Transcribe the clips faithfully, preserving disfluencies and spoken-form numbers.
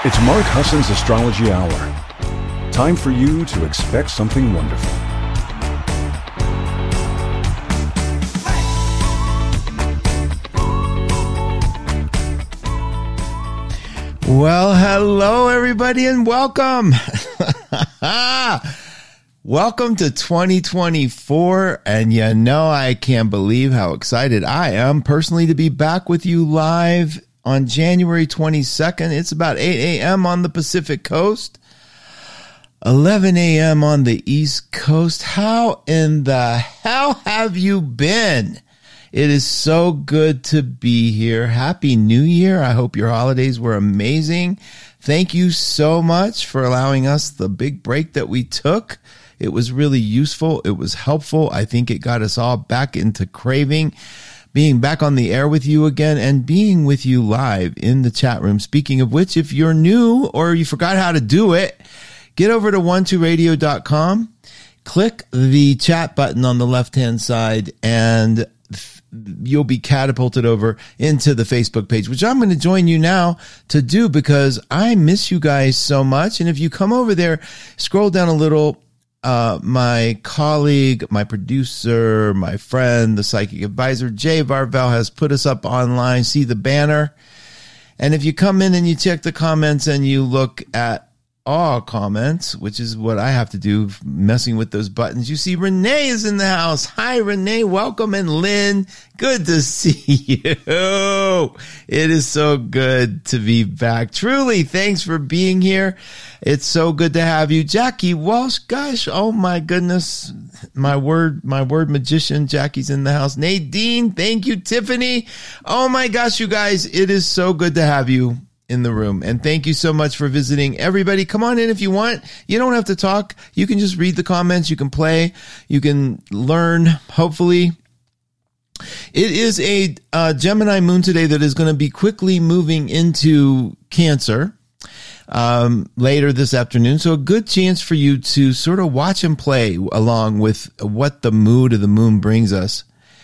It's Mark Husson's Astrology Hour. Time for you to expect something wonderful. Well, hello, everybody, and welcome. Welcome to twenty twenty-four, and you know I can't believe how excited I am personally to be back with you live on January twenty-second. It's about eight a.m. on the Pacific Coast, eleven a.m. on the East Coast. How in the hell have you been? It is so good to be here. Happy New Year. I hope your holidays were amazing. Thank you so much for allowing us the big break that we took. It was really useful. It was helpful. I think it got us all back into craving being back on the air with you again and being with you live in the chat room. Speaking of which, if you're new or you forgot how to do it, get over to one two radio dot com, click the chat button on the left-hand side, and you'll be catapulted over into the Facebook page, which I'm going to join you now to do because I miss you guys so much. And if you come over there, scroll down a little, uh, my colleague, my producer, my friend, the psychic advisor, Jay Varvel, has put us up online. See the banner. And if you come in and you check the comments and you look at all comments, which is what I have to do, messing with those buttons, you see Renee is in the house. Hi, Renee. Welcome. And Lynn, good to see you. It is so good to be back. Truly, thanks for being here. It's so good to have you. Jackie Walsh, gosh, oh my goodness. My word, my word magician, Jackie's in the house. Nadine, thank you. Tiffany. Oh my gosh, you guys, it is so good to have you in the room. And thank you so much for visiting. Everybody, come on in if you want. You don't have to talk. You can just read the comments. You can play. You can learn, hopefully. It is a uh, Gemini moon today that is going to be quickly moving into Cancer um, later this afternoon. So a good chance for you to sort of watch and play along with what the mood of the moon brings us.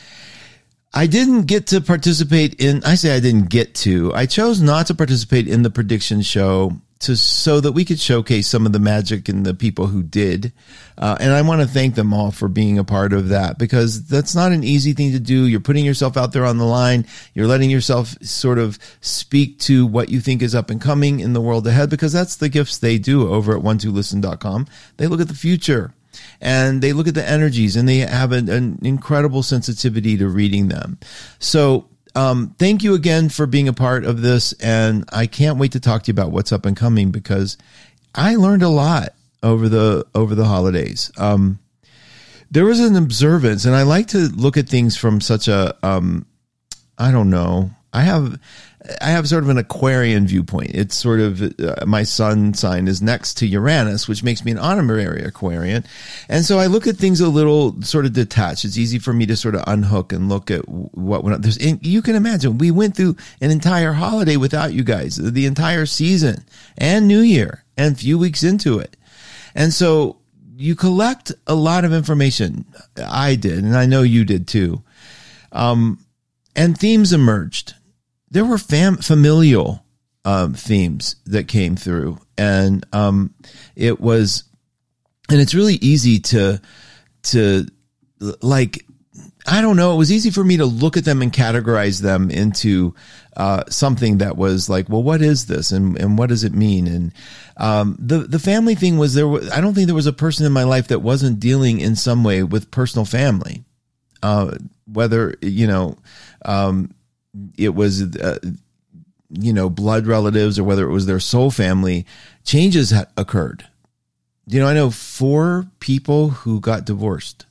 I didn't get to participate in, I say I didn't get to, I chose not to participate in the prediction show to, so that we could showcase some of the magic and the people who did. Uh, and I want to thank them all for being a part of that, because that's not an easy thing to do. You're putting yourself out there on the line. You're letting yourself sort of speak to what you think is up and coming in the world ahead, because that's the gifts they do over at one two listen dot com. They look at the future. And they look at the energies, and they have an, an incredible sensitivity to reading them. So um, thank you again for being a part of this. And I can't wait to talk to you about what's up and coming, because I learned a lot over the over the holidays. Um, there was an observance, and I like to look at things from such a, um, I don't know, I have... I have sort of an Aquarian viewpoint. It's sort of, uh, my sun sign is next to Uranus, which makes me an honorary Aquarian. And so I look at things a little sort of detached. It's easy for me to sort of unhook and look at what went on. There's, you can imagine, we went through an entire holiday without you guys, the entire season and New Year and a few weeks into it. And so you collect a lot of information. I did, and I know you did too. Um, and themes emerged. There were fam- familial um, themes that came through, and um, it was, and it's really easy to, to like, I don't know. It was easy for me to look at them and categorize them into uh, something that was like, well, what is this, and and what does it mean? And um, the the family thing was there. Was, I don't think there was a person in my life that wasn't dealing in some way with personal family, uh, whether you know. Um, it was, uh, you know, blood relatives, or whether it was their soul family, changes ha- occurred. You know, I know four people who got divorced.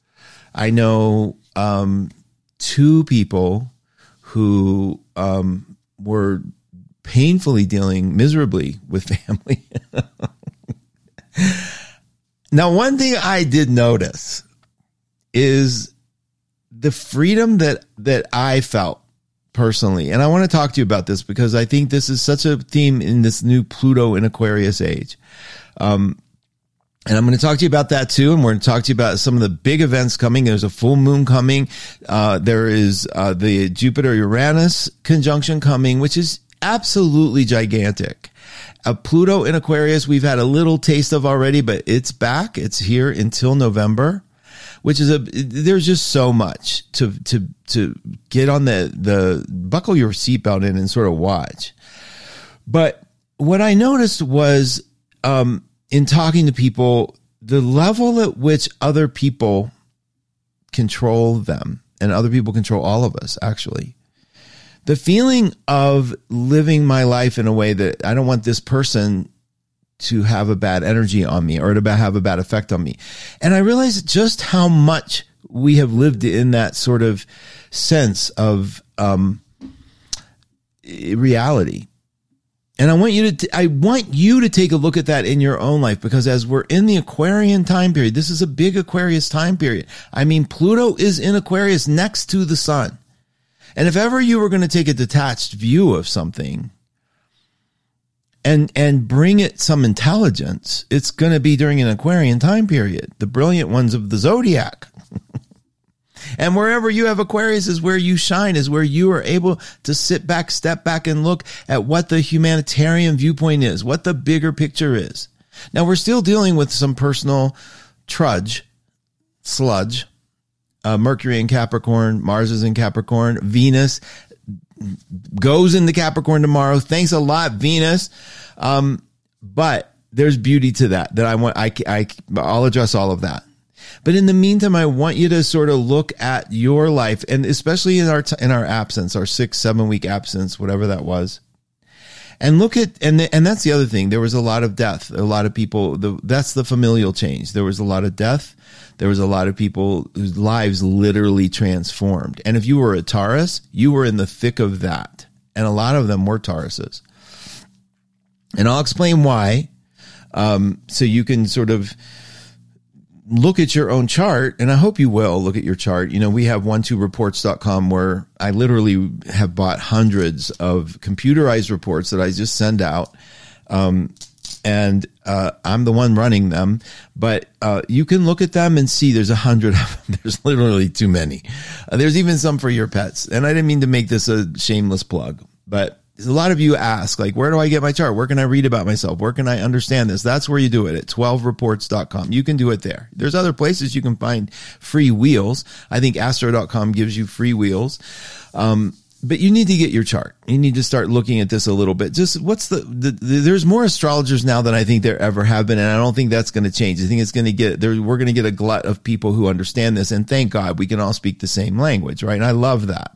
I know um, two people who um, were painfully dealing miserably with family. Now, one thing I did notice is the freedom that, that I felt personally. And I want to talk to you about this because I think this is such a theme in this new Pluto in Aquarius age. Um, and I'm going to talk to you about that too. And we're going to talk to you about some of the big events coming. There's a full moon coming. Uh, there is uh, the Jupiter Uranus conjunction coming, which is absolutely gigantic. Uh, Pluto in Aquarius, we've had a little taste of already, but it's back. It's here until November, which is a, there's just so much to, to, to get on the, the, buckle your seatbelt in and sort of watch. But what I noticed was, um, in talking to people, the level at which other people control them and other people control all of us, actually. The feeling of living my life in a way that I don't want this person to have a bad energy on me or to have a bad effect on me. And I realized just how much we have lived in that sort of sense of um, reality. And I want you to, t- I want you to take a look at that in your own life, because as we're in the Aquarian time period, this is a big Aquarius time period. I mean, Pluto is in Aquarius next to the sun. And if ever you were going to take a detached view of something and, and bring it some intelligence, it's going to be during an Aquarian time period, the brilliant ones of the zodiac. And wherever you have Aquarius is where you shine, is where you are able to sit back, step back, and look at what the humanitarian viewpoint is, what the bigger picture is. Now, we're still dealing with some personal trudge, sludge. Uh, Mercury in Capricorn, Mars is in Capricorn, Venus goes into Capricorn tomorrow. Thanks a lot, Venus. Um, but there's beauty to that, that I want, I, I, I'll address all of that. But in the meantime, I want you to sort of look at your life, and especially in our, in our absence, our six, seven week absence, whatever that was. And look at, and the, and that's the other thing. There was a lot of death. A lot of people, the, that's the familial change. There was a lot of death. There was a lot of people whose lives literally transformed. And if you were a Taurus, you were in the thick of that. And a lot of them were Tauruses. And I'll explain why. Um, so you can sort of look at your own chart, and I hope you will look at your chart. You know, we have one two reports dot com where I literally have bought hundreds of computerized reports that I just send out. Um, and uh, I'm the one running them, but uh, you can look at them and see there's a hundred of them. There's literally too many. Uh, there's even some for your pets. And I didn't mean to make this a shameless plug, but a lot of you ask, like, where do I get my chart? Where can I read about myself? Where can I understand this? That's where you do it, at twelve reports dot com. You can do it there. There's other places you can find free wheels. I think astro dot com gives you free wheels. Um, but you need to get your chart. You need to start looking at this a little bit. Just what's the, the, the there's more astrologers now than I think there ever have been. And I don't think that's going to change. I think it's going to get there. We're going to get a glut of people who understand this. And thank God we can all speak the same language, right? And I love that.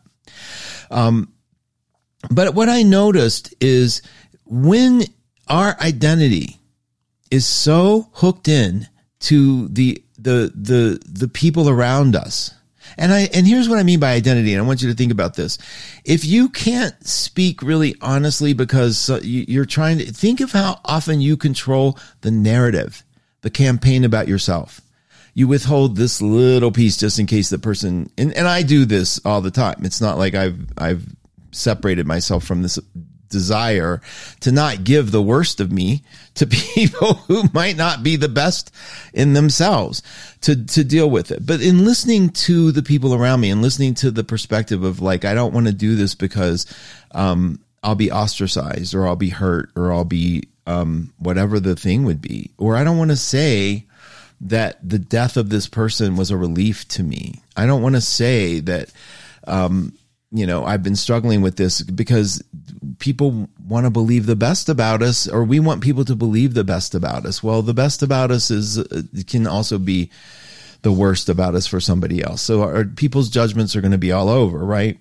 Um, But what I noticed is when our identity is so hooked in to the, the, the, the people around us. And I, and here's what I mean by identity. And I want you to think about this. If you can't speak really honestly because you're trying to think of how often you control the narrative, the campaign about yourself. You withhold this little piece just in case the person, and, and I do this all the time. It's not like I've, I've, separated myself from this desire to not give the worst of me to people who might not be the best in themselves to, to deal with it. But in listening to the people around me and listening to the perspective of like, I don't want to do this because, um, I'll be ostracized or I'll be hurt or I'll be, um, whatever the thing would be, or I don't want to say that the death of this person was a relief to me. I don't want to say that, um, you know, I've been struggling with this because people want to believe the best about us, or we want people to believe the best about us. Well, the best about us is uh, can also be the worst about us for somebody else. So our people's judgments are going to be all over, right?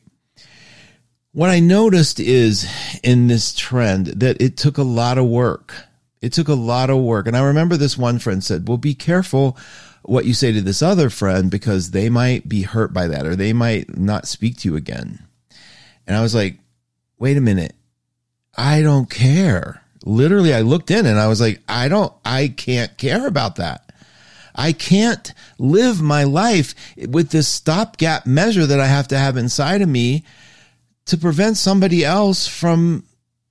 What I noticed is in this trend that it took a lot of work. It took a lot of work. And I remember this one friend said, well, be careful what you say to this other friend because they might be hurt by that or they might not speak to you again. And I was like, wait a minute. I don't care. Literally, I looked in and I was like, I don't, I can't care about that. I can't live my life with this stopgap measure that I have to have inside of me to prevent somebody else from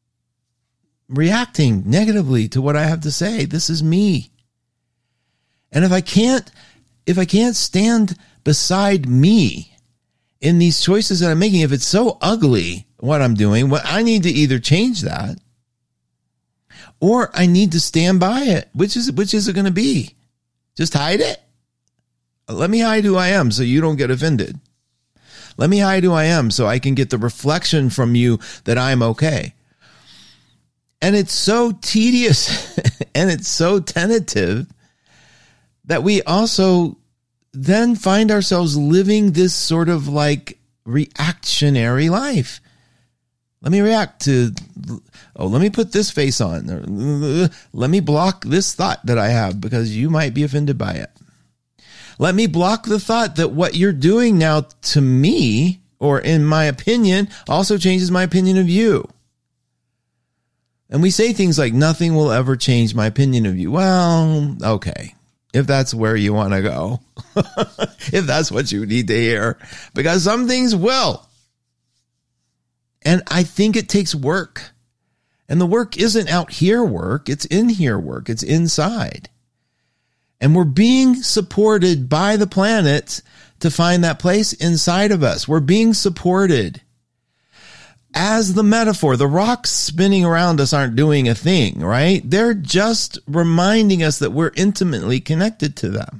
reacting negatively to what I have to say. This is me. And if I can't, if I can't stand beside me in these choices that I'm making, if it's so ugly what I'm doing, well, I need to either change that or I need to stand by it. Which is, which is it going to be? Just hide it? Let me hide who I am so you don't get offended. Let me hide who I am so I can get the reflection from you that I'm okay. And it's so tedious and it's so tentative that we also then find ourselves living this sort of like reactionary life. Let me react to, oh, let me put this face on. Let me block this thought that I have because you might be offended by it. Let me block the thought that what you're doing now to me, or in my opinion, also changes my opinion of you. And we say things like, nothing will ever change my opinion of you. Well, okay. If that's where you want to go, if that's what you need to hear, because some things will. And I think it takes work. And the work isn't out here work. It's in here work. It's inside. And we're being supported by the planet to find that place inside of us. We're being supported. As the metaphor, the rocks spinning around us aren't doing a thing, right? They're just reminding us that we're intimately connected to them.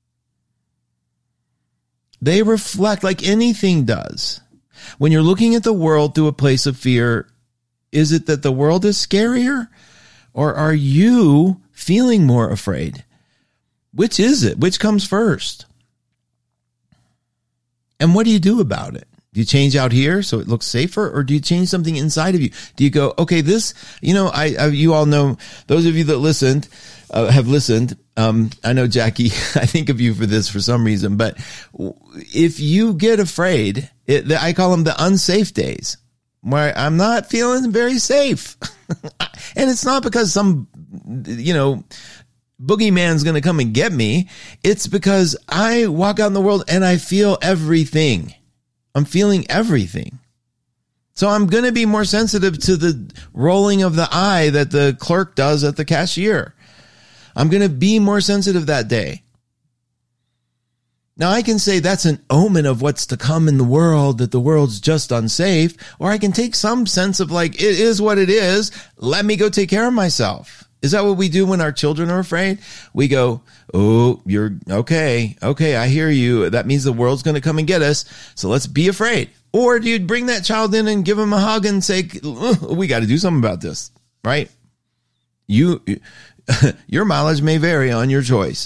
They reflect like anything does. When you're looking at the world through a place of fear, is it that the world is scarier? Or are you feeling more afraid? Which is it? Which comes first? And what do you do about it? Do you change out here so it looks safer, or do you change something inside of you? Do you go, okay, this, you know, I, I you all know, those of you that listened, uh, have listened. Um, I know, Jackie, I think of you for this for some reason, but if you get afraid, it, I call them the unsafe days, where I'm not feeling very safe. And it's not because some, you know, boogeyman's going to come and get me. It's because I walk out in the world and I feel everything. I'm feeling everything. So I'm going to be more sensitive to the rolling of the eye that the clerk does at the cashier. I'm going to be more sensitive that day. Now I can say that's an omen of what's to come in the world, that the world's just unsafe, or I can take some sense of like, it is what it is. Let me go take care of myself. Is that what we do when our children are afraid? We go, oh, you're okay. Okay, I hear you. That means the world's going to come and get us. So let's be afraid. Or do you bring that child in and give him a hug and say, we got to do something about this, right? You, your mileage may vary on your choice.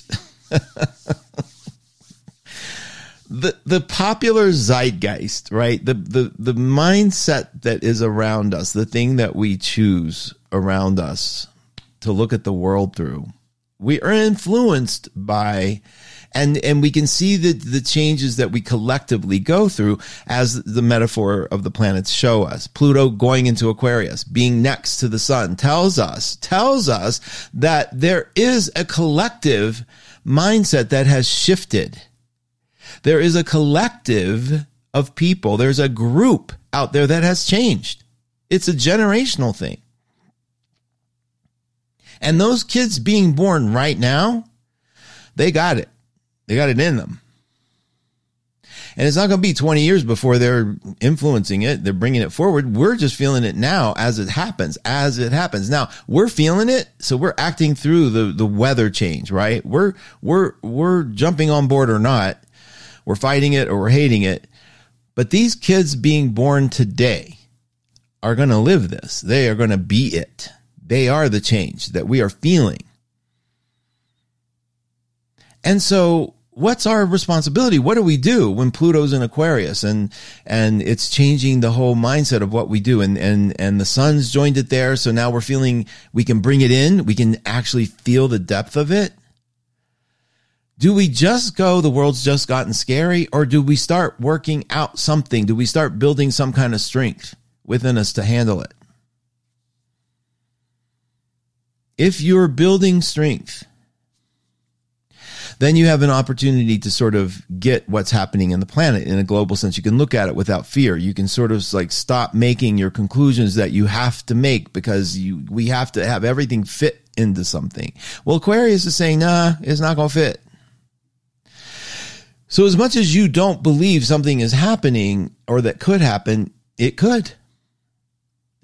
The the popular zeitgeist, right? The, the the mindset that is around us, the thing that we choose around us to look at the world through, we are influenced by, and and we can see the the changes that we collectively go through as the metaphor of the planets show us. Pluto going into Aquarius, being next to the sun, tells us tells us that there is a collective mindset that has shifted. There is a collective of people. There's a group out there that has changed. It's a generational thing. And those kids being born right now, they got it. They got it in them. And it's not going to be twenty years before they're influencing it. They're bringing it forward. We're just feeling it now as it happens, as it happens. Now, we're feeling it, so we're acting through the, the weather change, right? We're, we're, we're jumping on board or not. We're fighting it or we're hating it. But these kids being born today are going to live this. They are going to be it. They are the change that we are feeling. And so what's our responsibility? What do we do when Pluto's in Aquarius and, and it's changing the whole mindset of what we do? And, and, and the sun's joined it there. So now we're feeling we can bring it in. We can actually feel the depth of it. Do we just go, the world's just gotten scary, or do we start working out something? Do we start building some kind of strength within us to handle it? If you're building strength, then you have an opportunity to sort of get what's happening in the planet in a global sense. You can look at it without fear. You can sort of like stop making your conclusions that you have to make because you we have to have everything fit into something. Well, Aquarius is saying, nah, it's not going to fit. So as much as you don't believe something is happening or that could happen, it could.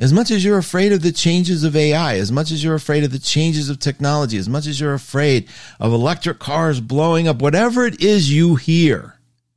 As much as you're afraid of the changes of A I, as much as you're afraid of the changes of technology, as much as you're afraid of electric cars blowing up, whatever it is you hear,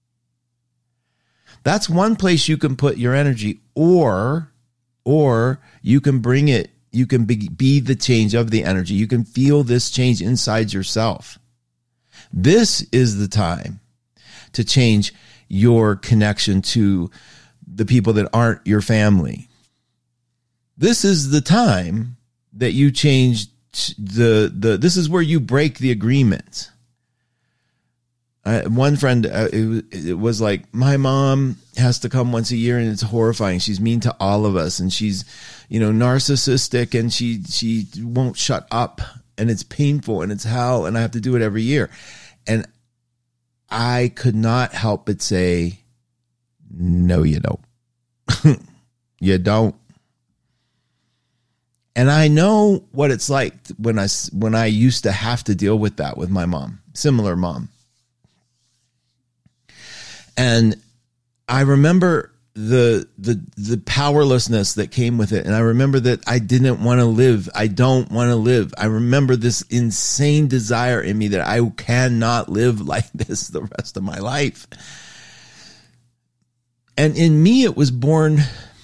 that's one place you can put your energy, or, or you can bring it, you can be, be the change of the energy. You can feel this change inside yourself. This is the time to change your connection to the people that aren't your family. This is the time that you change the, the, this is where you break the agreement. Uh, one friend, uh, it, it was like, my mom has to come once a year and it's horrifying. She's mean to all of us and she's, you know, narcissistic and she, she won't shut up and it's painful and it's hell and I have to do it every year. And I could not help but say, no, you don't. You don't. And I know what it's like when I, when I used to have to deal with that with my mom, similar mom. And I remember the, the, the powerlessness that came with it. And I remember that I didn't want to live. I don't want to live. I remember this insane desire in me that I cannot live like this the rest of my life. And in me, it was born,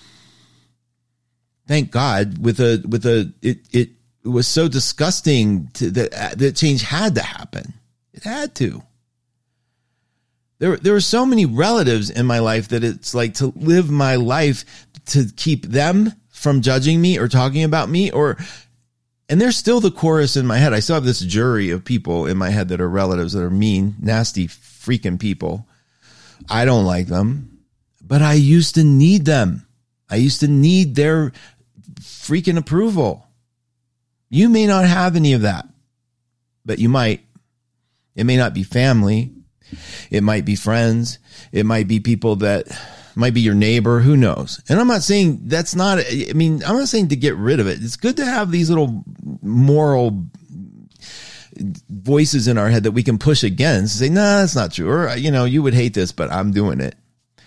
thank God, with a, with a, it, it, it was so disgusting to, that, that change had to happen. It had to. There, there were so many relatives in my life that it's like to live my life to keep them from judging me or talking about me, or, and there's still the chorus in my head. I still have this jury of people in my head that are relatives that are mean, nasty, freaking people. I don't like them, but I used to need them. I used to need their freaking approval. You may not have any of that, but you might. It may not be family. It might be friends. It might be people that might be your neighbor. Who knows? And I'm not saying that's not, I mean, I'm not saying to get rid of it. It's good to have these little moral voices in our head that we can push against. Say, no, nah, that's not true. Or, you know, you would hate this, but I'm doing it.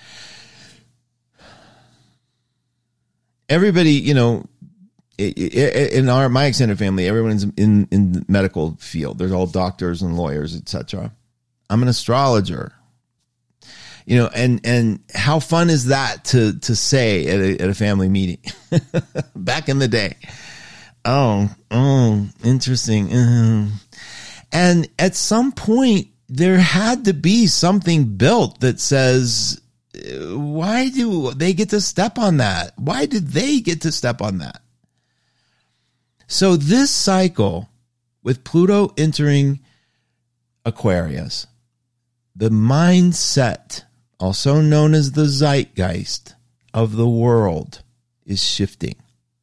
Everybody, you know, in our, my extended family, everyone's in, in the medical field. There's all doctors and lawyers, et cetera. I'm an astrologer, you know, and, and how fun is that to, to say at a, at a family meeting back in the day? Oh, oh, interesting. Uh, and at some point there had to be something built that says, why do they get to step on that? Why did they get to step on that? So this cycle with Pluto entering Aquarius, the mindset, also known as the zeitgeist of the world, is shifting.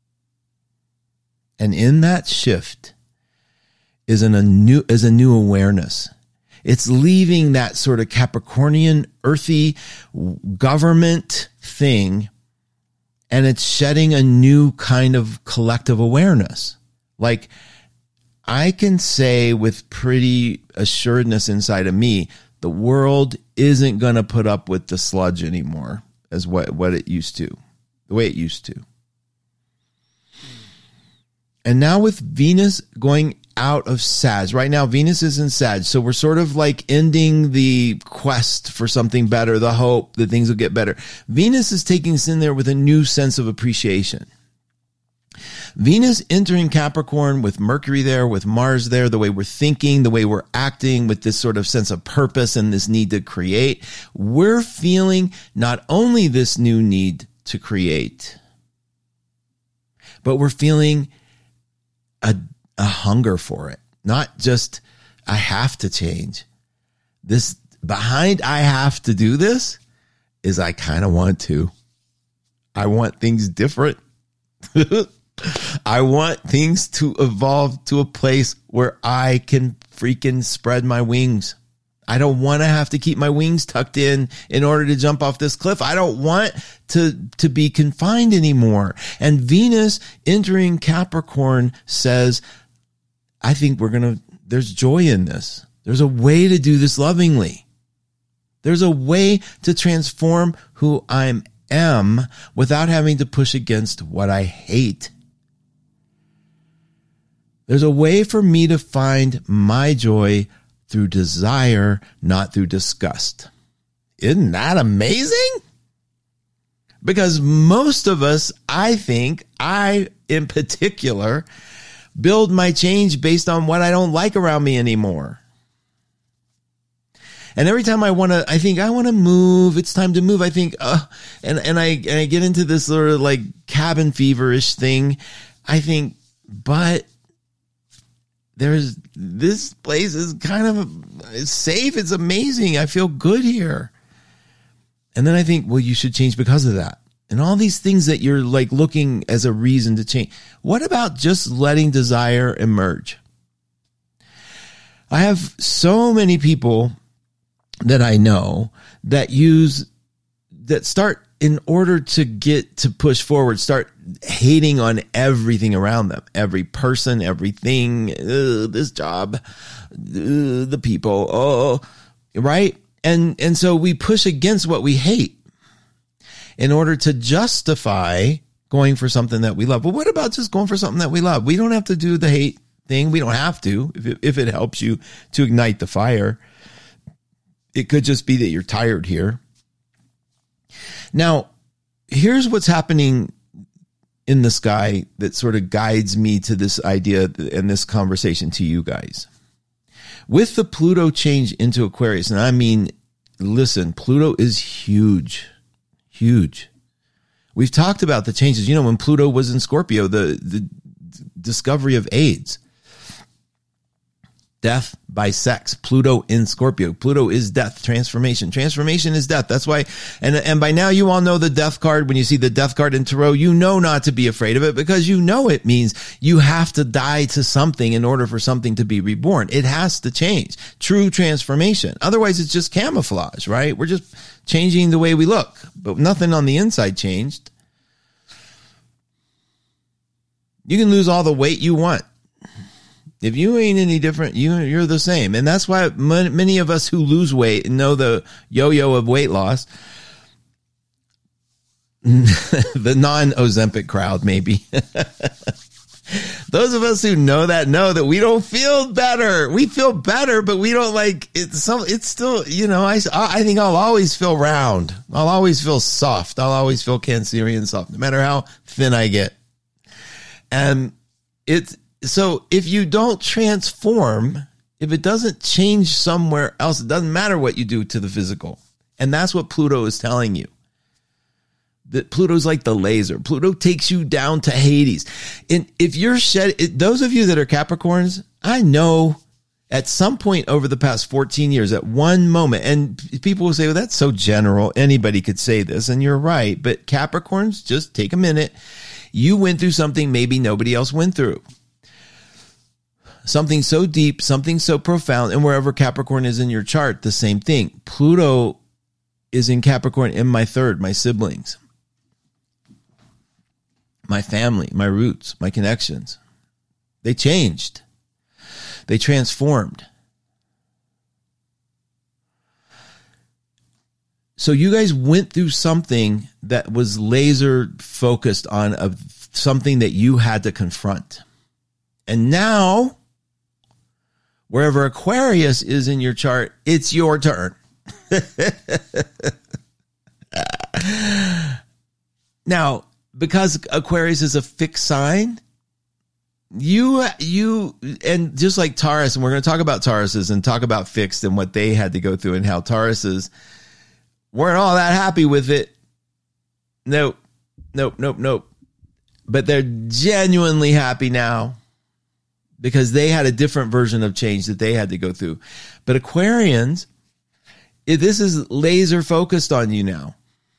And in that shift is an, a new is a new awareness. It's leaving that sort of Capricornian, earthy government thing, and it's shedding a new kind of collective awareness. Like, I can say with pretty assuredness inside of me, the world isn't going to put up with the sludge anymore as what, what it used to, the way it used to. And now with Venus going out of Sag, right now Venus is in Sag, so we're sort of like ending the quest for something better, the hope that things will get better. Venus is taking us in there with a new sense of appreciation. Venus entering Capricorn with Mercury there, with Mars there, the way we're thinking, the way we're acting, with this sort of sense of purpose and this need to create, we're feeling not only this new need to create, but we're feeling a, a hunger for it. Not just, I have to change. This behind I have to do this is I kind of want to. I want things different. I want things to evolve to a place where I can freaking spread my wings. I don't want to have to keep my wings tucked in in order to jump off this cliff. I don't want to, to be confined anymore. And Venus entering Capricorn says, I think we're going to, there's joy in this. There's a way to do this lovingly. There's a way to transform who I am without having to push against what I hate. There's a way for me to find my joy through desire, not through disgust. Isn't that amazing? Because most of us, I think, I in particular, build my change based on what I don't like around me anymore. And every time I want to, I think I want to move. It's time to move. I think, uh, and, and I, and I get into this sort of like cabin feverish thing. I think, but there's, this place is kind of it's safe. It's amazing. I feel good here. And then I think, well, you should change because of that. And all these things that you're like looking as a reason to change. What about just letting desire emerge? I have so many people that I know that use, that start in order to get to push forward, start hating on everything around them, every person, everything, uh, this job, uh, the people, oh, right? And, and so we push against what we hate in order to justify going for something that we love. But what about just going for something that we love? We don't have to do the hate thing. We don't have to, if it, if it helps you to ignite the fire. It could just be that you're tired here. Now, here's what's happening in the sky that sort of guides me to this idea and this conversation to you guys. With the Pluto change into Aquarius, and I mean, listen, Pluto is huge, huge. We've talked about the changes. You know, when Pluto was in Scorpio, the, the discovery of AIDS, death by sex, Pluto in Scorpio. Pluto is death, transformation. Transformation is death. That's why, and, and by now you all know the death card. When you see the death card in Tarot, you know not to be afraid of it because you know it means you have to die to something in order for something to be reborn. It has to change. True transformation. Otherwise it's just camouflage, right? We're just changing the way we look, but nothing on the inside changed. You can lose all the weight you want. If you ain't any different, you, you're the same. And that's why many of us who lose weight know the yo-yo of weight loss. The non-Ozempic crowd, maybe. Those of us who know that know that we don't feel better. We feel better, but we don't like it's some, it's still, you know, I, I think I'll always feel round. I'll always feel soft. I'll always feel Cancerian soft, no matter how thin I get. And it's, so if you don't transform, if it doesn't change somewhere else, it doesn't matter what you do to the physical. And that's what Pluto is telling you. That Pluto's like the laser. Pluto takes you down to Hades. And if you're shed, those of you that are Capricorns, I know at some point over the past fourteen years, at one moment, and people will say, well, that's so general. Anybody could say this, and you're right. But Capricorns, just take a minute. You went through something maybe nobody else went through. Something so deep, something so profound, and wherever Capricorn is in your chart, the same thing. Pluto is in Capricorn in my third, my siblings, my family, my roots, my connections. They changed. They transformed. So you guys went through something that was laser focused on of something that you had to confront. And now, wherever Aquarius is in your chart, it's your turn. Now, because Aquarius is a fixed sign, you, you, and just like Taurus, and we're going to talk about Tauruses and talk about fixed and what they had to go through and how Tauruses weren't all that happy with it. Nope, nope, nope, nope. But they're genuinely happy now, because they had a different version of change that they had to go through. But Aquarians, this is laser focused on you now.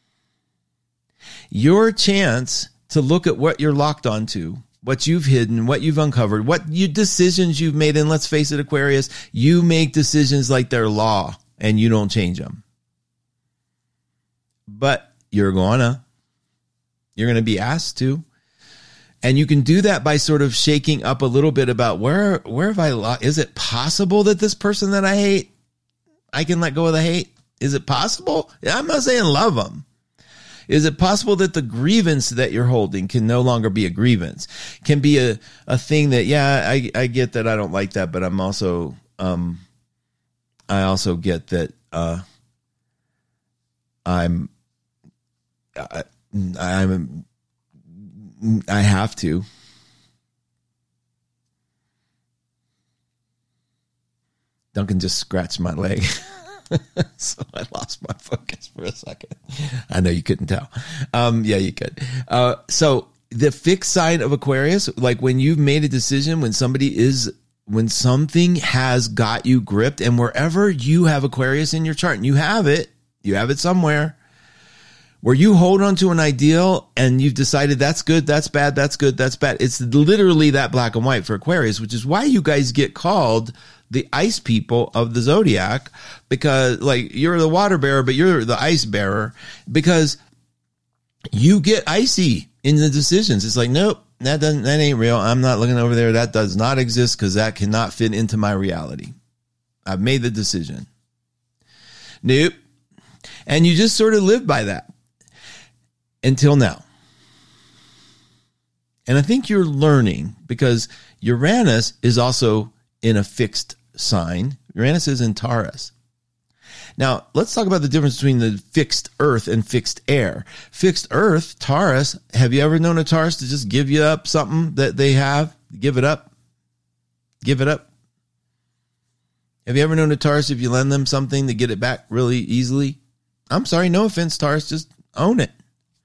Your chance to look at what you're locked onto, what you've hidden, what you've uncovered, what you decisions you've made. And let's face it, Aquarius, you make decisions like they're law and you don't change them. But you're gonna, you're going to be asked to. And you can do that by sort of shaking up a little bit about where, where have I lost? Is it possible that this person that I hate, I can let go of the hate? Is it possible? I'm not saying love them. Is it possible that the grievance that you're holding can no longer be a grievance? Can be a, a thing that, yeah, I, I get that I don't like that, but I'm also, um, I also get that, uh, I'm, I, I'm, I have to. Duncan just scratched my leg. So I lost my focus for a second. I know you couldn't tell. Um, yeah, you could. Uh, so the fixed sign of Aquarius, like when you've made a decision, when somebody is, when something has got you gripped, and wherever you have Aquarius in your chart, and you have it, you have it somewhere, where you hold on to an ideal and you've decided that's good, that's bad, that's good, that's bad. It's literally that black and white for Aquarius, which is why you guys get called the ice people of the zodiac, because like you're the water bearer, but you're the ice bearer, because you get icy in the decisions. It's like, nope, that doesn't, that ain't real. I'm not looking over there. That does not exist because that cannot fit into my reality. I've made the decision. Nope. And you just sort of live by that until now. And I think you're learning, because Uranus is also in a fixed sign. Uranus is in Taurus. Now, let's talk about the difference between the fixed earth and fixed air. Fixed earth, Taurus, have you ever known a Taurus to just give you up something that they have? Give it up. Give it up. Have you ever known a Taurus, if you lend them something, to get it back really easily? I'm sorry, no offense, Taurus, just own it.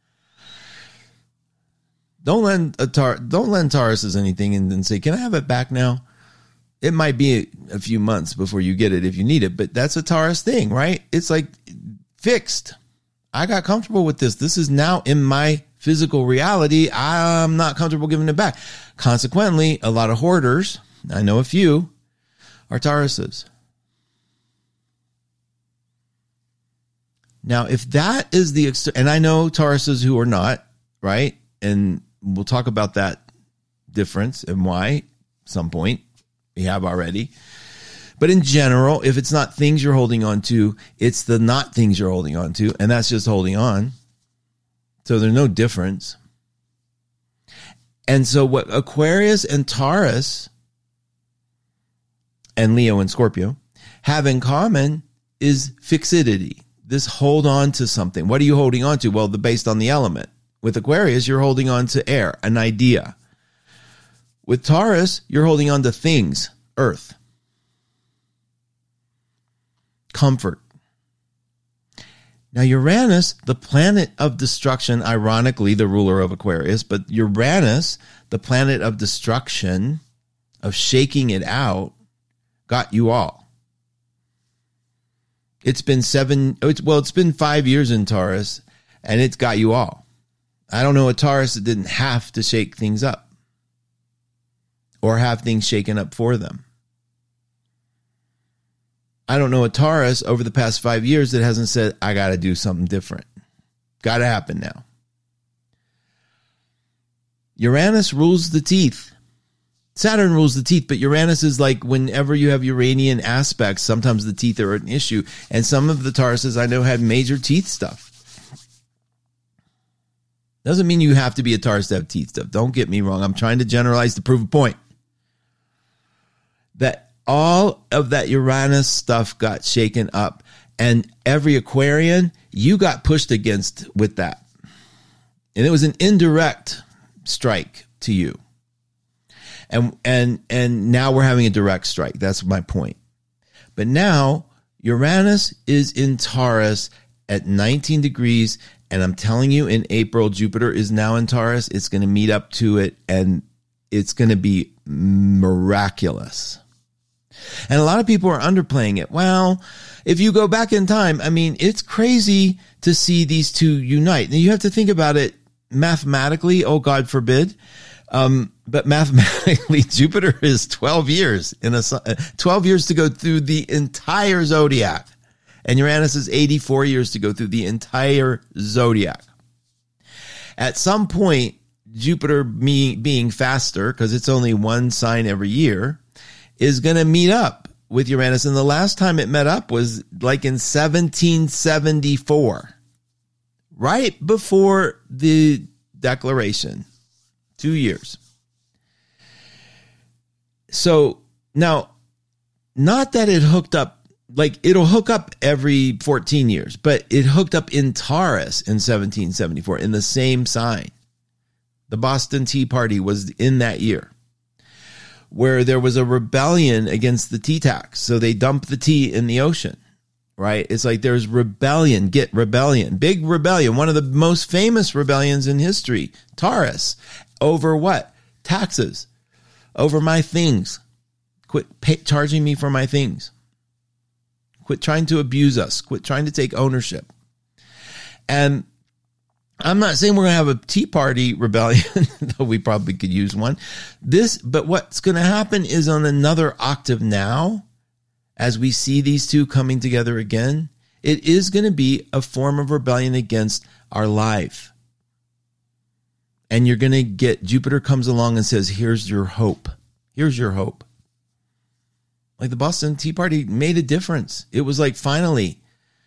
Don't lend a Tar- don't lend Tauruses anything and then say, can I have it back now? It might be a few months before you get it if you need it, but that's a Taurus thing, right? It's like fixed. I got comfortable with this. This is now in my physical reality. I'm not comfortable giving it back. Consequently, a lot of hoarders, I know a few, are Tauruses. Now, if that is the, ex- and I know Tauruses who are not, right? And we'll talk about that difference and why at some point. We have already. But in general, if it's not things you're holding on to, it's the not things you're holding on to, and that's just holding on. So there's no difference. And so what Aquarius and Taurus and Leo and Scorpio have in common is fixity. This hold on to something. What are you holding on to? Well, the based on the element. With Aquarius, you're holding on to air, an idea. With Taurus, you're holding on to things, earth, comfort. Now, Uranus, the planet of destruction, ironically, the ruler of Aquarius, but Uranus, the planet of destruction, of shaking it out, got you all. It's been seven, well, it's been five years in Taurus, and it's got you all. I don't know a Taurus that didn't have to shake things up or have things shaken up for them. I don't know a Taurus over the past five years that hasn't said, I got to do something different. Got to happen now. Uranus rules the teeth. Saturn rules the teeth, but Uranus is like whenever you have Uranian aspects, sometimes the teeth are an issue. And some of the Tauruses I know had major teeth stuff. Doesn't mean you have to be a Taurus to have teeth stuff. Don't get me wrong. I'm trying to generalize to prove a point. That all of that Uranus stuff got shaken up, and every Aquarian, you got pushed against with that. And it was an indirect strike to you. And and and now we're having a direct strike. That's my point. But now Uranus is in Taurus at nineteen degrees, and I'm telling you, in April, Jupiter is now in Taurus. It's going to meet up to it, and it's going to be miraculous. And a lot of people are underplaying it. Well, if you go back in time, I mean, it's crazy to see these two unite. Now, you have to think about it mathematically. Oh, God forbid. Um, but mathematically, Jupiter is twelve years in a twelve years to go through the entire zodiac. And Uranus is eighty-four years to go through the entire zodiac. At some point, Jupiter me, being faster, because it's only one sign every year, is going to meet up with Uranus. And the last time it met up was like in seventeen seventy-four. right before the declaration, two years. So now, not that it hooked up, like it'll hook up every fourteen years, but it hooked up in Taurus in seventeen seventy-four in the same sign. The Boston Tea Party was in that year, where there was a rebellion against the tea tax. So they dumped the tea in the ocean, right? It's like there's rebellion, get rebellion, big rebellion. One of the most famous rebellions in history, Taurus, over what? Taxes, over my things. Quit pay, charging me for my things. Quit trying to abuse us. Quit trying to take ownership. And I'm not saying we're going to have a Tea Party rebellion, though we probably could use one. This, but what's going to happen is on another octave now, as we see these two coming together again, it is going to be a form of rebellion against our life. And you're going to get, Jupiter comes along and says, here's your hope. Here's your hope. Like the Boston Tea Party made a difference. It was like, finally,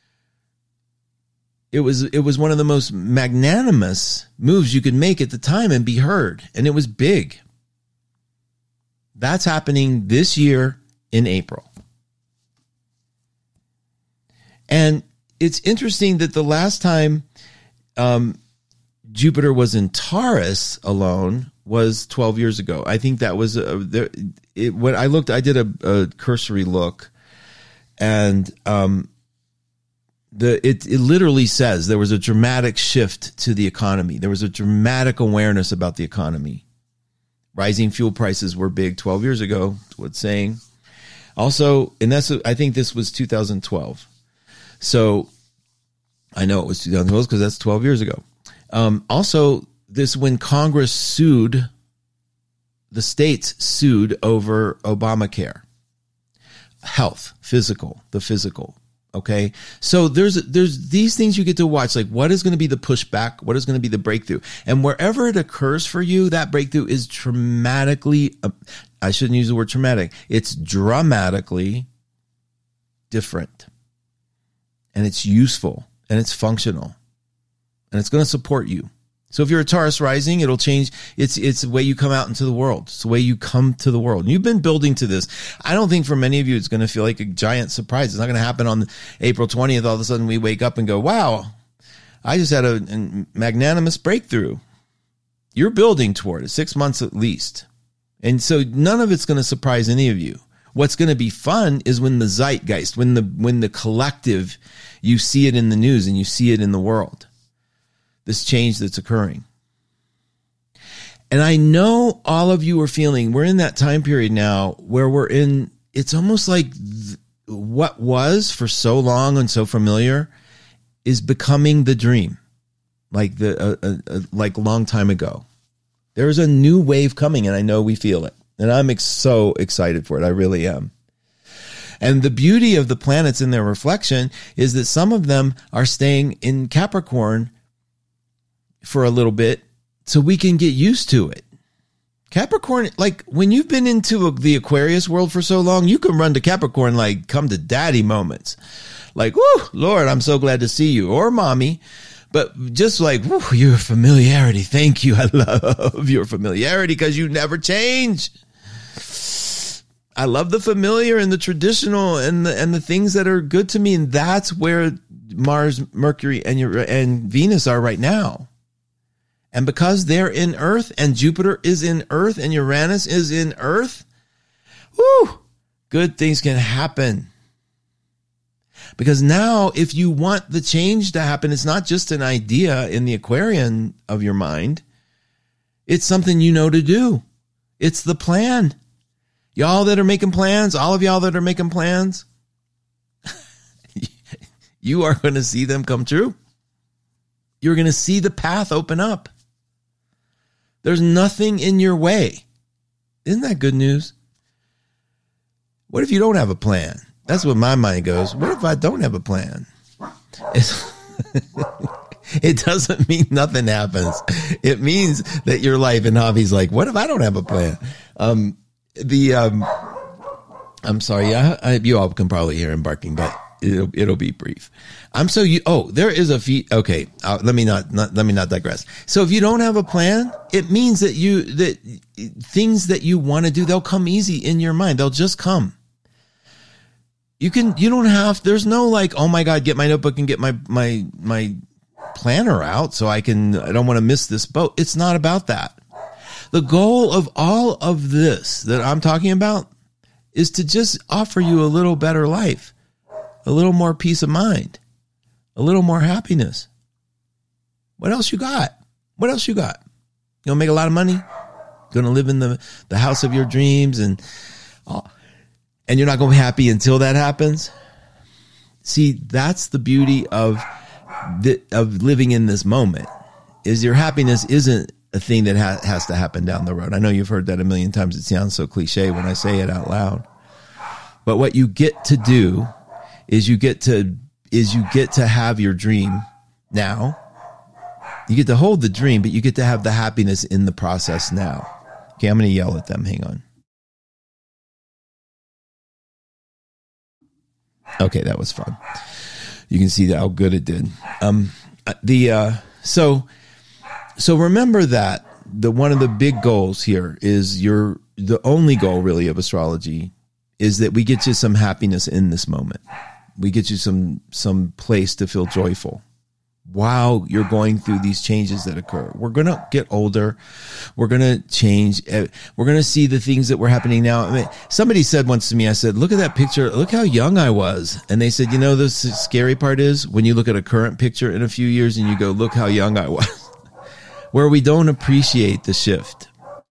It was it was one of the most magnanimous moves you could make at the time and be heard. And it was big. That's happening this year in April. And it's interesting that the last time um, Jupiter was in Taurus alone was twelve years ago. I think that was, a, there, it, when I looked, I did a, a cursory look, and um The it, it literally says there was a dramatic shift to the economy. There was a dramatic awareness about the economy. Rising fuel prices were big twelve years ago, that's what it's saying. Also, and that's, I think this was two thousand twelve. So I know it was two thousand twelve because that's twelve years ago. Um, also, this when Congress sued, the states sued over Obamacare. Health, physical, the physical. Okay. So there's, there's these things you get to watch, like what is going to be the pushback? What is going to be the breakthrough? And wherever it occurs for you, that breakthrough is dramatically, uh, I shouldn't use the word traumatic. It's dramatically different, and it's useful, and it's functional, and it's going to support you. So if you're a Taurus rising, it'll change. It's it's the way you come out into the world. It's the way you come to the world. And you've been building to this. I don't think for many of you it's going to feel like a giant surprise. It's not going to happen on April twentieth. All of a sudden we wake up and go, wow, I just had a, a magnanimous breakthrough. You're building toward it, six months at least. And so none of it's going to surprise any of you. What's going to be fun is when the zeitgeist, when the when the collective, you see it in the news and you see it in the world. This change that's occurring. And I know all of you are feeling, we're in that time period now where we're in, it's almost like th- what was for so long and so familiar is becoming the dream, like the uh, uh, uh, like a long time ago. There's a new wave coming, and I know we feel it. And I'm ex- so excited for it. I really am. And the beauty of the planets in their reflection is that some of them are staying in Capricorn for a little bit so we can get used to it. Capricorn, like when you've been into a, the Aquarius world for so long, you can run to Capricorn like come to daddy moments. Like, whoo, Lord, I'm so glad to see you. Or mommy. But just like, whoo, your familiarity. Thank you. I love your familiarity because you never change. I love the familiar and the traditional and the, and the things that are good to me. And that's where Mars, Mercury, and your, and Venus are right now. And because they're in Earth and Jupiter is in Earth and Uranus is in Earth, whoo, good things can happen. Because now if you want the change to happen, it's not just an idea in the Aquarian of your mind. It's something you know to do. It's the plan. Y'all that are making plans, all of y'all that are making plans, you are going to see them come true. You're going to see the path open up. There's nothing in your way. Isn't that good news? What if you don't have a plan? That's what my mind goes. What if I don't have a plan? It doesn't mean nothing happens. It means that your life and hobby's like, what if I don't have a plan? Um, the, um, I'm sorry. I, I, you all can probably hear him barking, but It'll, it'll be brief. I'm so you. Oh, there is a fee. Okay. Uh, let me not, not, let me not digress. So if you don't have a plan, it means that you, that things that you want to do, they'll come easy in your mind. They'll just come. You can, you don't have, there's no like, oh my God, get my notebook and get my, my, my planner out so I can, I don't want to miss this boat. It's not about that. The goal of all of this that I'm talking about is to just offer you a little better life. A little more peace of mind, a little more happiness. What else you got? What else you got? You gonna make a lot of money? Gonna live in the, the house of your dreams and, oh, and you're not gonna be happy until that happens? See, that's the beauty of the, of living in this moment, is your happiness isn't a thing that ha- has to happen down the road. I know you've heard that a million times. It sounds so cliche when I say it out loud. But what you get to do is you get to, is you get to have your dream now. You get to hold the dream, but you get to have the happiness in the process now. Okay, I'm going to yell at them. Hang on. Okay, that was fun. You can see how good it did. Um, the, uh, so, so remember that the, one of the big goals here is your, the only goal really of astrology is that we get you some happiness in this moment. We get you some, some place to feel joyful while you're going through these changes that occur. We're going to get older. We're going to change. We're going to see the things that were happening now. I mean, somebody said once to me, I said, look at that picture. Look how young I was. And they said, you know, the scary part is when you look at a current picture in a few years and you go, look how young I was, where we don't appreciate the shift.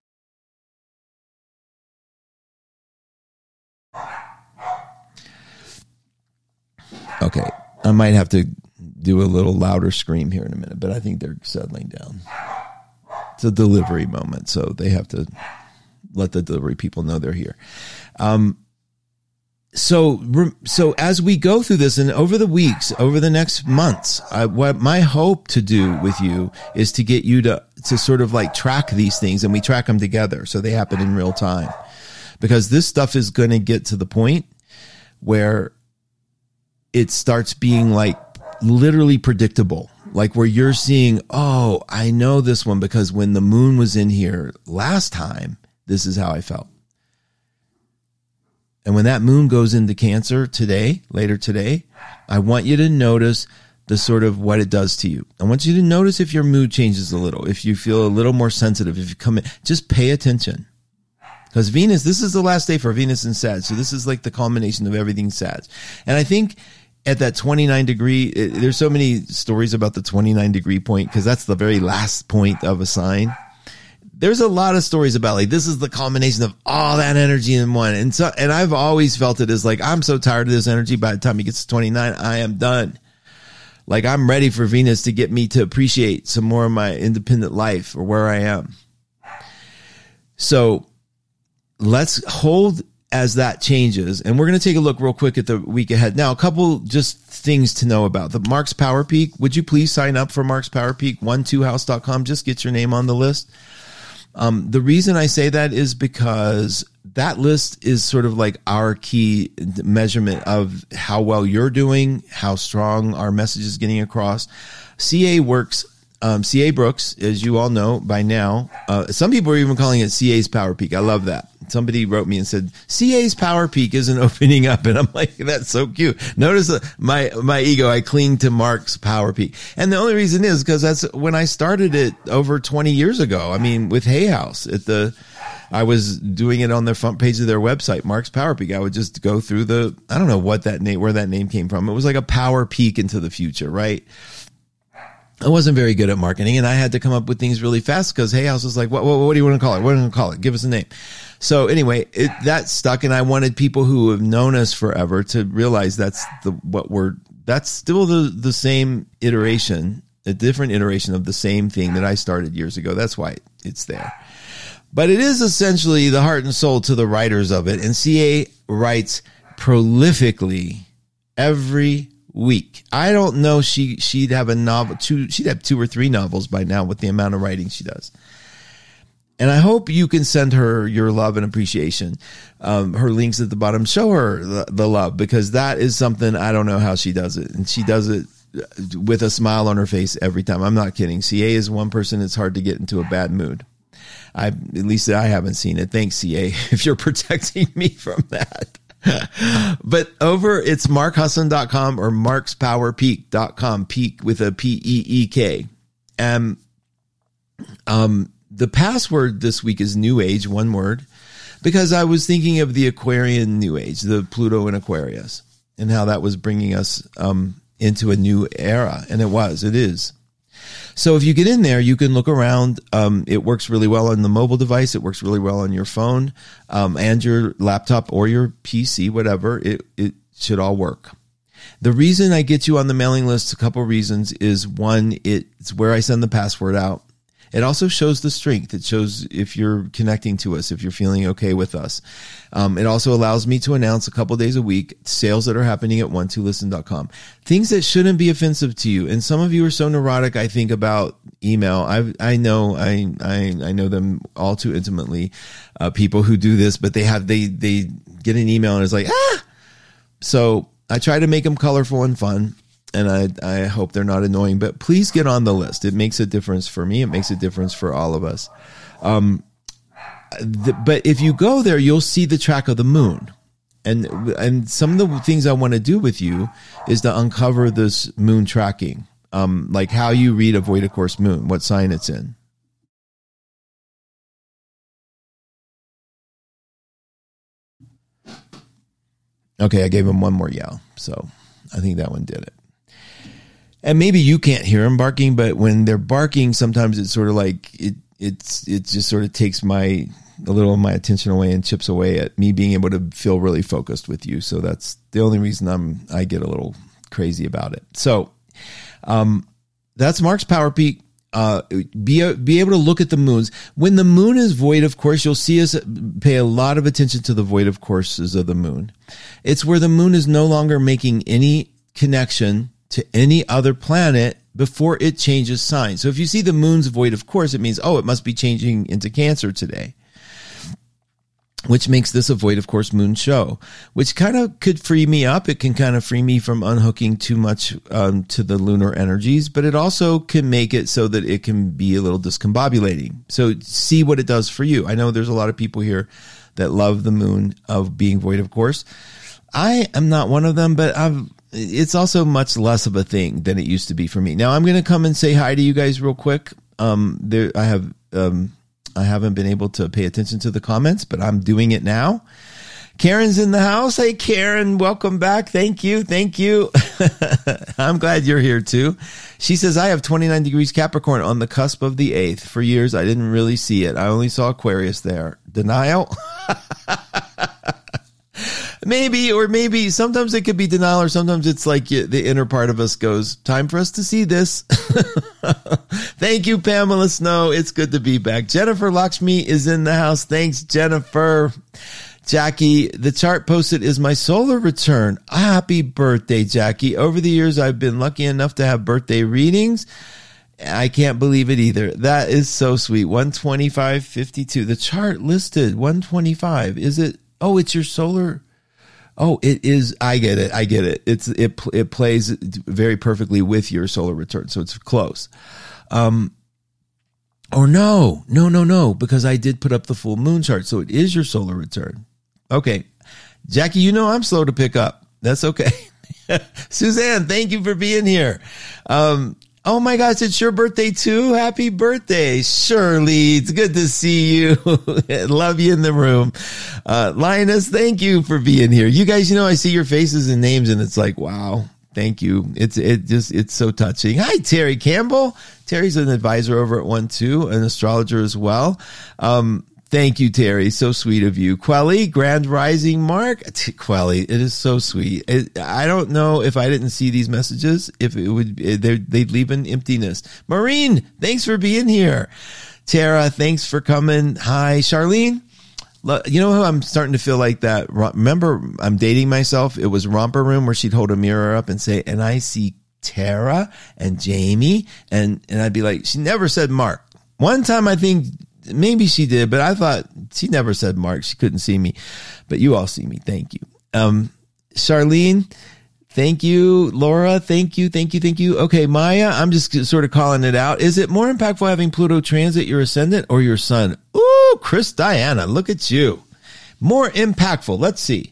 Okay, I might have to do a little louder scream here in a minute, but I think they're settling down. It's a delivery moment, so they have to let the delivery people know they're here. Um, so, so as we go through this, and over the weeks, over the next months, I, what my hope to do with you is to get you to to sort of like track these things, and we track them together so they happen in real time, because this stuff is going to get to the point where it starts being like literally predictable, like where you're seeing, oh, I know this one because when the moon was in here last time, this is how I felt. And when that moon goes into Cancer today, later today, I want you to notice the sort of what it does to you. I want you to notice if your mood changes a little, if you feel a little more sensitive, if you come in, just pay attention. Because Venus, this is the last day for Venus and Sag. So this is like the culmination of everything Sag. And I think at that twenty-nine degree, it, there's so many stories about the twenty-nine degree point, because that's the very last point of a sign. There's a lot of stories about like, this is the culmination of all that energy in one. And so, and I've always felt it as like, I'm so tired of this energy. By the time it gets to twenty-nine, I am done. Like I'm ready for Venus to get me to appreciate some more of my independent life or where I am. So let's hold as that changes. And we're going to take a look real quick at the week ahead. Now, a couple just things to know about the Mark's Power Peak. Would you please sign up for Mark's Power Peak, one two house dot com? Just get your name on the list. Um, the reason I say that is because that list is sort of like our key measurement of how well you're doing, how strong our message is getting across. C A works. Um, C A Brooks, as you all know by now, uh, some people are even calling it C A's Power Peak. I love that. Somebody wrote me and said, C A's Power Peak isn't opening up. And I'm like, that's so cute. Notice uh, my, my ego, I cling to Mark's Power Peak. And the only reason is because that's when I started it over twenty years ago. I mean, with Hay House at the, I was doing it on the front page of their website, Mark's Power Peak. I would just go through the, I don't know what that name, where that name came from. It was like a power peak into the future, right? I wasn't very good at marketing, and I had to come up with things really fast because Hay House was like, what, what, what do you want to call it? What do you want to call it? Give us a name. So anyway, it, that stuck, and I wanted people who have known us forever to realize that's the, what we're, that's still the, the same iteration, a different iteration of the same thing that I started years ago. That's why it's there. But it is essentially the heart and soul to the writers of it, and C A writes prolifically every week. I don't know. She, she'd have a novel, two, she'd have two or three novels by now with the amount of writing she does. and I hope you can send her your love and appreciation. Um, her links at the bottom, show her the, the love, because that is something I don't know how she does it. And she does it with a smile on her face every time. I'm not kidding. C A is one person it's hard to get into a bad mood. I, at least I haven't seen it. Thanks, C A, if you're protecting me from that. But over, it's mark husson dot com or marks power peak dot com, peak with a P E E K. And um, the password this week is New Age, one word, because I was thinking of the Aquarian New Age, the Pluto in Aquarius, and how that was bringing us um, into a new era. And it was, it is. So if you get in there, you can look around. Um, it works really well on the mobile device. It works really well on your phone um, and your laptop or your P C, whatever. It, it should all work. The reason I get you on the mailing list, a couple of reasons, is one, it's where I send the password out. It also shows the strength. It shows if you're connecting to us, if you're feeling okay with us. Um, it also allows me to announce a couple days a week sales that are happening at one two listen dot com. Things that shouldn't be offensive to you. And some of you are so neurotic, I think, about email. I I know I I, I know them all too intimately. Uh, people who do this, but they have they they get an email and it's like ah. So I try to make them colorful and fun. And I, I hope they're not annoying, but please get on the list. It makes a difference for me. It makes a difference for all of us. Um, the, but if you go there, you'll see the track of the moon. And, and some of the things I want to do with you is to uncover this moon tracking, um, like how you read a void of course moon, what sign it's in. Okay. I gave him one more yell. So I think that one did it. And maybe you can't hear them barking, but when they're barking, sometimes it's sort of like it, it's, it just sort of takes my, a little of my attention away and chips away at me being able to feel really focused with you. So that's the only reason I'm, I get a little crazy about it. So, um, that's Mark's Power Peak. Uh, be, be able to look at the moons. When the moon is void, of course, you'll see us pay a lot of attention to the void of courses of the moon. It's where the moon is no longer making any connection to any other planet before it changes sign. So if you see the moon's void of course, it means, oh, it must be changing into Cancer today, which makes this a void of course moon show, which kind of could free me up. It can kind of free me from unhooking too much um, to the lunar energies, but it also can make it so that it can be a little discombobulating. So see what it does for you. I know there's a lot of people here that love the moon of being void of course. I am not one of them, but I've, it's also much less of a thing than it used to be for me. Now I'm going to come and say hi to you guys real quick. Um, there, I have, um, I haven't been able to pay attention to the comments, but I'm doing it now. Karen's in the house. Hey, Karen, welcome back. Thank you. Thank you. I'm glad you're here too. She says, I have twenty-nine degrees Capricorn on the cusp of the eighth. For years, I didn't really see it. I only saw Aquarius there. Denial? Maybe, or maybe sometimes it could be denial, or sometimes it's like the inner part of us goes, time for us to see this. Thank you, Pamela Snow. It's good to be back. Jennifer Lakshmi is in the house. Thanks, Jennifer. Jackie, the chart posted is my solar return. Happy birthday, Jackie. Over the years, I've been lucky enough to have birthday readings. I can't believe it either. That is so sweet. one twenty-five fifty-two. The chart listed one twenty-five. Is it? Oh, it's your solar. Oh, it is. I get it. I get it. It's it. It plays very perfectly with your solar return, so it's close. Um, or no, no, no, no, because I did put up the full moon chart, so it is your solar return. Okay, Jackie, you know I'm slow to pick up. That's okay. Suzanne, thank you for being here. Um, oh my gosh, it's your birthday too. Happy birthday, Shirley. It's good to see you. Love you in the room. Uh, Linus, thank you for being here. You guys, you know, I see your faces and names and it's like, wow, thank you. It's, it just, it's so touching. Hi, Terry Campbell. Terry's an advisor over at One Two, an astrologer as well. Um, Thank you, Terry. So sweet of you. Quelly, Grand Rising Mark. Quelly, it is so sweet. It, I don't know if I didn't see these messages, if it would, they'd leave an emptiness. Maureen, thanks for being here. Tara, thanks for coming. Hi, Charlene. You know who I'm starting to feel like that? Remember, I'm dating myself. It was Romper Room where she'd hold a mirror up and say, and I see Tara and Jamie. And, and I'd be like, she never said Mark. One time I think maybe she did, but I thought she never said Mark. She couldn't see me, but you all see me. Thank you. Um, Charlene, thank you. Laura, thank you. Thank you. Thank you. Okay. Maya, I'm just sort of calling it out. Is it more impactful having Pluto transit your ascendant or your sun? Ooh, Chris Diana, look at you. More impactful. Let's see.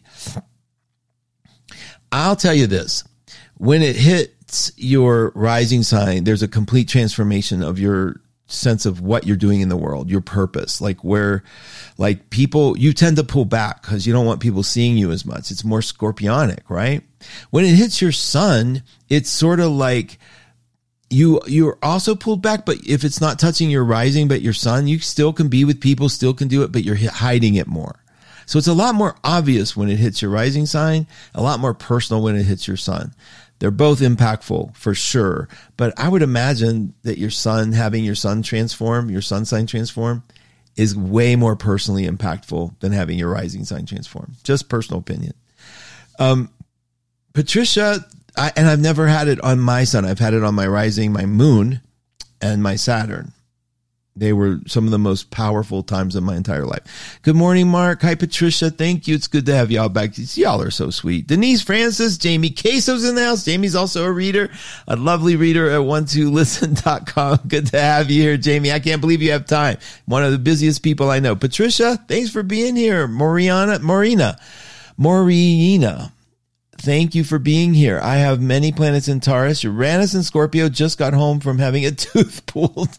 I'll tell you this. When it hits your rising sign, there's a complete transformation of your sense of what you're doing in the world, your purpose, like where, like people, you tend to pull back because you don't want people seeing you as much. It's more scorpionic, right? When it hits your sun, it's sort of like you, you're also pulled back, but if it's not touching your rising, but your sun, you still can be with people, still can do it, but you're hiding it more. So it's a lot more obvious when it hits your rising sign, a lot more personal when it hits your sun. They're both impactful for sure. But I would imagine that your sun, having your sun transform, your sun sign transform, is way more personally impactful than having your rising sign transform. Just personal opinion. Um, Patricia, I, and I've never had it on my sun. I've had it on my rising, my moon, and my Saturn. They were some of the most powerful times of my entire life. Good morning, Mark. Hi, Patricia. Thank you. It's good to have y'all back. Y'all are so sweet. Denise Francis, Jamie Queso's in the house. Jamie's also a reader, a lovely reader at one two listen dot com. Good to have you here, Jamie. I can't believe you have time. One of the busiest people I know. Patricia, thanks for being here. Moriana, Morina, Morina. Thank you for being here. I have many planets in Taurus. Uranus and Scorpio just got home from having a tooth pulled.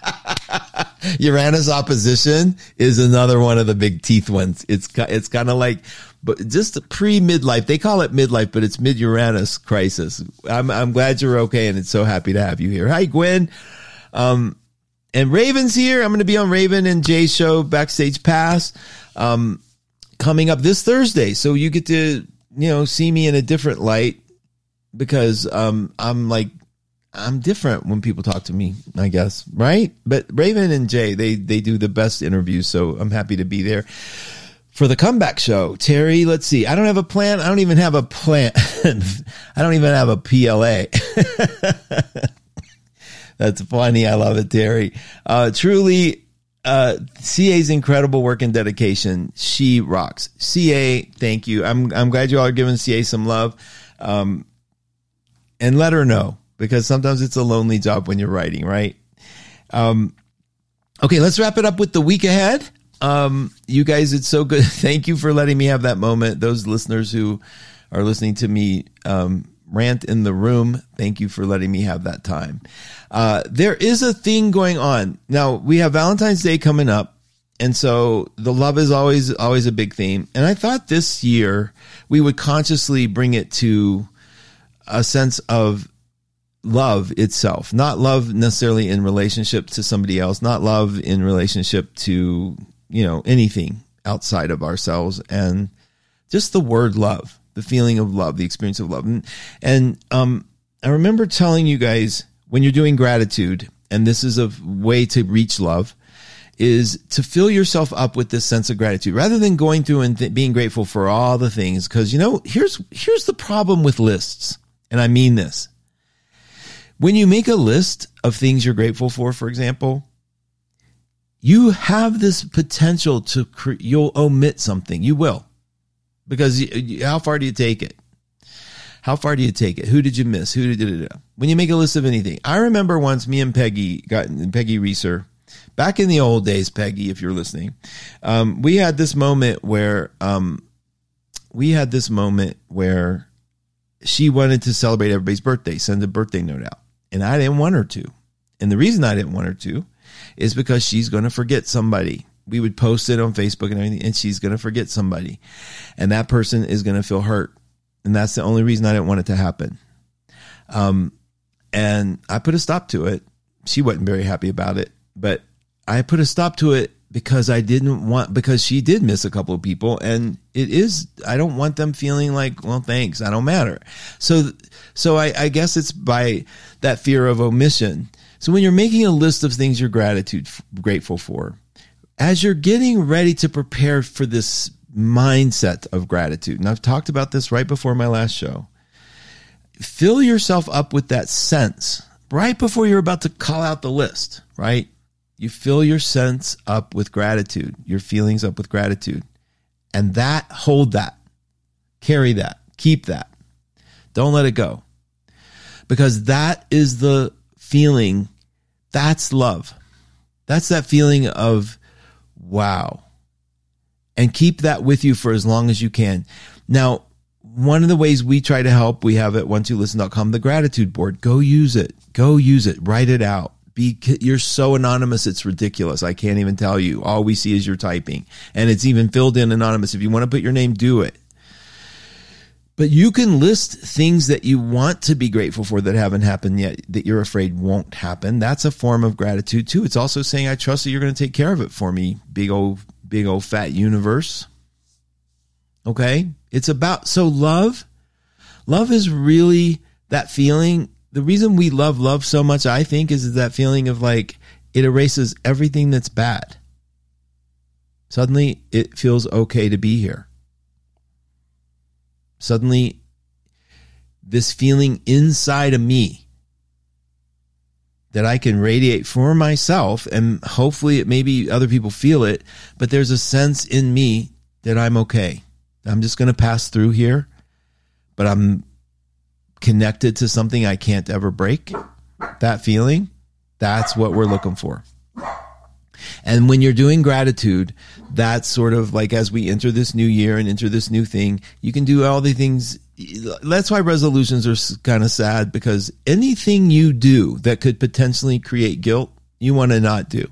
Uranus opposition is another one of the big teeth ones. It's it's kind of like, but just pre-midlife. They call it midlife, but it's mid-Uranus crisis. I'm I'm glad you're okay, and it's so happy to have you here. Hi, Gwen. Um, and Raven's here. I'm going to be on Raven and Jay's show, Backstage Pass, um, coming up this Thursday. So you get to, you know, see me in a different light because um, I'm like, I'm different when people talk to me, I guess, right? But Raven and Jay, they they do the best interviews, so I'm happy to be there for the comeback show. Terry, let's see. I don't have a plan. I don't even have a plan. I don't even have a P L A. That's funny. I love it, Terry. Uh, truly, uh, C A's incredible work and dedication. She rocks. C A, thank you. I'm I'm glad you all are giving C A some love. Um, and let her know, because sometimes it's a lonely job when you're writing, right? Um, okay, let's wrap it up with the week ahead. Um, you guys, it's so good. Thank you for letting me have that moment. Those listeners who are listening to me um, rant in the room, thank you for letting me have that time. Uh, there is a thing going on. Now, we have Valentine's Day coming up, and so the love is always, always a big theme. And I thought this year we would consciously bring it to a sense of love itself, not love necessarily in relationship to somebody else, not love in relationship to, you know, anything outside of ourselves, and just the word love, the feeling of love, the experience of love. And, and um, I remember telling you guys, when you're doing gratitude, and this is a way to reach love, is to fill yourself up with this sense of gratitude rather than going through and th- being grateful for all the things. Because, you know, here's here's the problem with lists, and I mean this. When you make a list of things you're grateful for, for example, you have this potential to, cre- you'll omit something. You will. Because you, you, how far do you take it? How far do you take it? Who did you miss? Who did it? When you make a list of anything. I remember once me and Peggy got, Peggy Reeser, back in the old days, Peggy, if you're listening, um, we had this moment where, um, we had this moment where she wanted to celebrate everybody's birthday, send a birthday note out. And I didn't want her to. And the reason I didn't want her to is because she's going to forget somebody. We would post it on Facebook and everything, and she's going to forget somebody. And that person is going to feel hurt. And that's the only reason I didn't want it to happen. Um, and I put a stop to it. She wasn't very happy about it, but I put a stop to it because I didn't want, because she did miss a couple of people, and it is, I don't want them feeling like, well, thanks, I don't matter. So, so I, I guess it's by that fear of omission. So when you're making a list of things you're gratitude, grateful for, as you're getting ready to prepare for this mindset of gratitude, and I've talked about this right before my last show, fill yourself up with that sense right before you're about to call out the list, right? You fill your sense up with gratitude, your feelings up with gratitude. And that, hold that, carry that, keep that. Don't let it go. Because that is the feeling, that's love. That's that feeling of, wow. And keep that with you for as long as you can. Now, one of the ways we try to help, we have at one two listen dot com, the gratitude board. Go use it. Go use it. Write it out. Be, you're so anonymous, it's ridiculous. I can't even tell you. All we see is your typing. And it's even filled in anonymous. If you want to put your name, do it. But you can list things that you want to be grateful for that haven't happened yet, that you're afraid won't happen. That's a form of gratitude too. It's also saying, I trust that you're going to take care of it for me, big old, big old fat universe. Okay? It's about, so love, love is really that feeling. The reason we love love so much, I think, is that feeling of like, it erases everything that's bad. Suddenly, it feels okay to be here. Suddenly, this feeling inside of me that I can radiate for myself, and hopefully it maybe other people feel it, but there's a sense in me that I'm okay. I'm just going to pass through here, but I'm connected to something I can't ever break. That feeling, that's what we're looking for. And when you're doing gratitude, that's sort of like as we enter this new year and enter this new thing, you can do all the things. That's why resolutions are kind of sad, because anything you do that could potentially create guilt, you want to not do.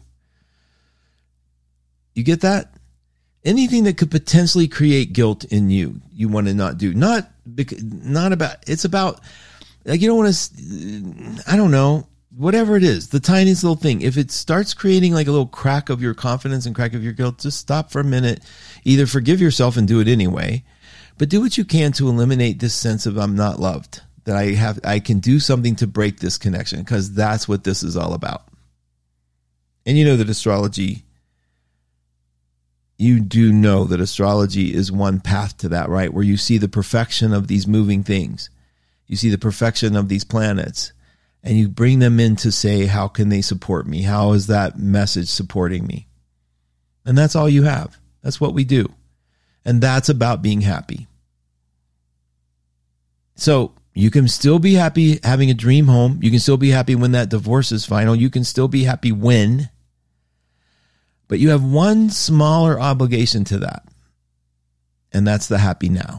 You get that? Anything that could potentially create guilt in you, you want to not do. Not, not about, it's about, like, you don't want to, I don't know, whatever it is, the tiniest little thing. If it starts creating like a little crack of your confidence and crack of your guilt, just stop for a minute. Either forgive yourself and do it anyway, but do what you can to eliminate this sense of I'm not loved, that I have, I can do something to break this connection, because that's what this is all about. And you know that astrology, you do know that astrology is one path to that, right? Where you see the perfection of these moving things. You see the perfection of these planets, and you bring them in to say, how can they support me? How is that message supporting me? And that's all you have. That's what we do. And that's about being happy. So you can still be happy having a dream home. You can still be happy when that divorce is final. You can still be happy when. But you have one smaller obligation to that. And that's the happy now.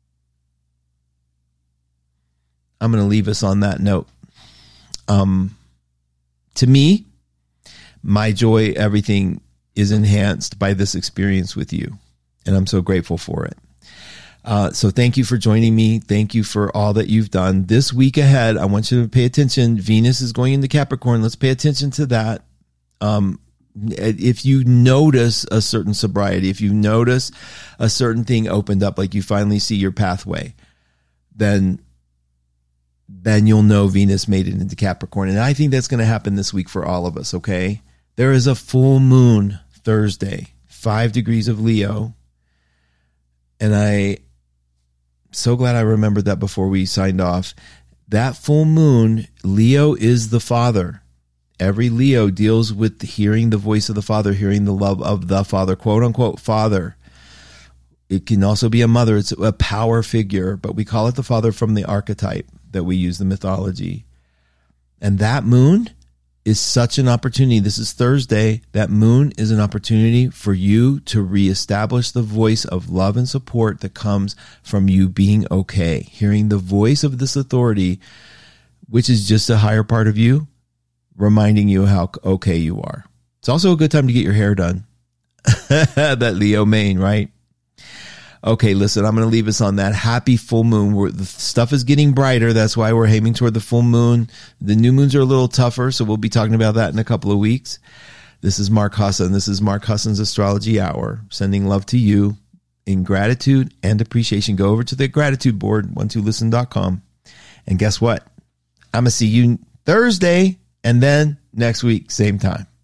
I'm going to leave us on that note. Um, to me, my joy, everything is enhanced by this experience with you. And I'm so grateful for it. Uh, so thank you for joining me. Thank you for all that you've done. This week ahead, I want you to pay attention. Venus is going into Capricorn. Let's pay attention to that. Um, if you notice a certain sobriety, if you notice a certain thing opened up, like you finally see your pathway, then then you'll know Venus made it into Capricorn. And I think that's going to happen this week for all of us, okay? There is a full moon Thursday, five degrees of Leo. And I so glad I remembered that before we signed off. That full moon, Leo is the father. Every Leo deals with hearing the voice of the father, hearing the love of the father, quote unquote, father. It can also be a mother. It's a power figure, but we call it the father from the archetype that we use, the mythology. And that moon is such an opportunity. This is Thursday. That moon is an opportunity for you to reestablish the voice of love and support that comes from you being okay. Hearing the voice of this authority, which is just a higher part of you, reminding you how okay you are. It's also a good time to get your hair done. That Leo mane, right? Okay, listen, I'm going to leave us on that happy full moon. Where the stuff is getting brighter. That's why we're aiming toward the full moon. The new moons are a little tougher, so we'll be talking about that in a couple of weeks. This is Mark Husson. This is Mark Husson's Astrology Hour. Sending love to you in gratitude and appreciation. Go over to the gratitude board, one two listen dot com. And guess what? I'm going to see you Thursday and then next week, same time.